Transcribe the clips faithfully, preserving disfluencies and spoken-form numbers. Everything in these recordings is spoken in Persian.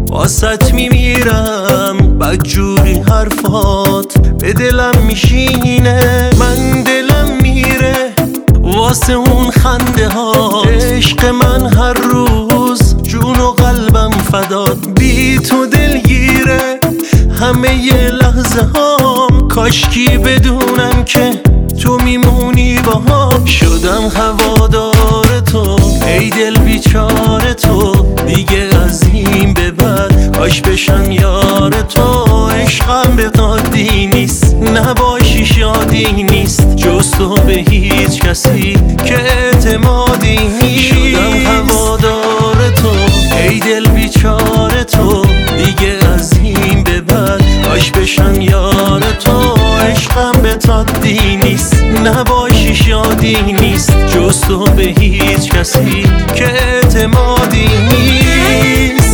واسط میمیرم بدجوری حرفات به دلم میشینه، من دلم میره واسه اون خنده ها. عشق من هر روز جون و قلبم فدات، بی تو دلگیره همه ی لحظه هام. کاشکی بدونم که تو میمونی باهام. شدم هوادار تو ای دل بیچار تو، دیگه از این به بعد کاش بشم یار تو. عشقم به عادی نیست، نباشی شادی نیست، جز تو به هیچ کسی که اعتمادی نیست. شدم هوادار تو ای دل بیچار تو، دیگه از این به بعد کاش بشم یار تو. عشقم به عادی نیست، نباشی شادی نیست، جز تو به هیچ کسی که اعتمادی نیست.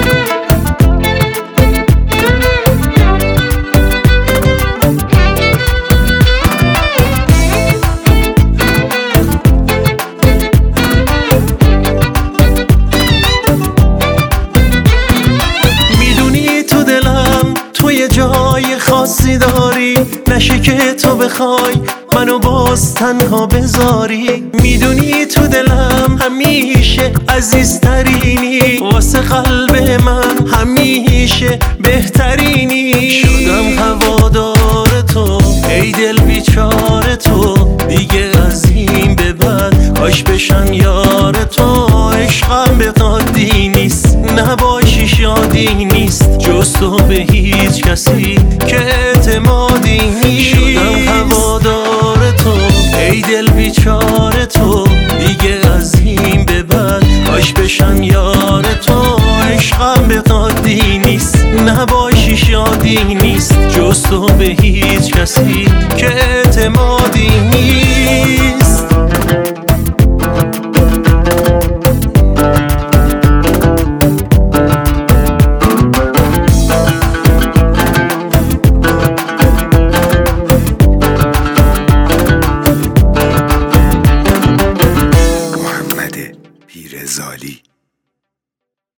جای خاصی داری، نشه که تو بخوای منو باز تنها بذاری. میدونی تو دلم همیشه عزیزترینی، واسه قلب من همیشه بهترینی. شدم هوادار تو ای دل بیچار تو، دیگه از این به بعد کاش بشم یار تو. عشقم به عادی نیست، نباشی شادی نیست، جز تو به هیچ کسی که اعتمادی نیست. شدم هوادار تو ای دل بیچار تو، دیگه از این به بعد کاش بشم یار تو. عشقم به عادی نیست، نباشی شادی نیست،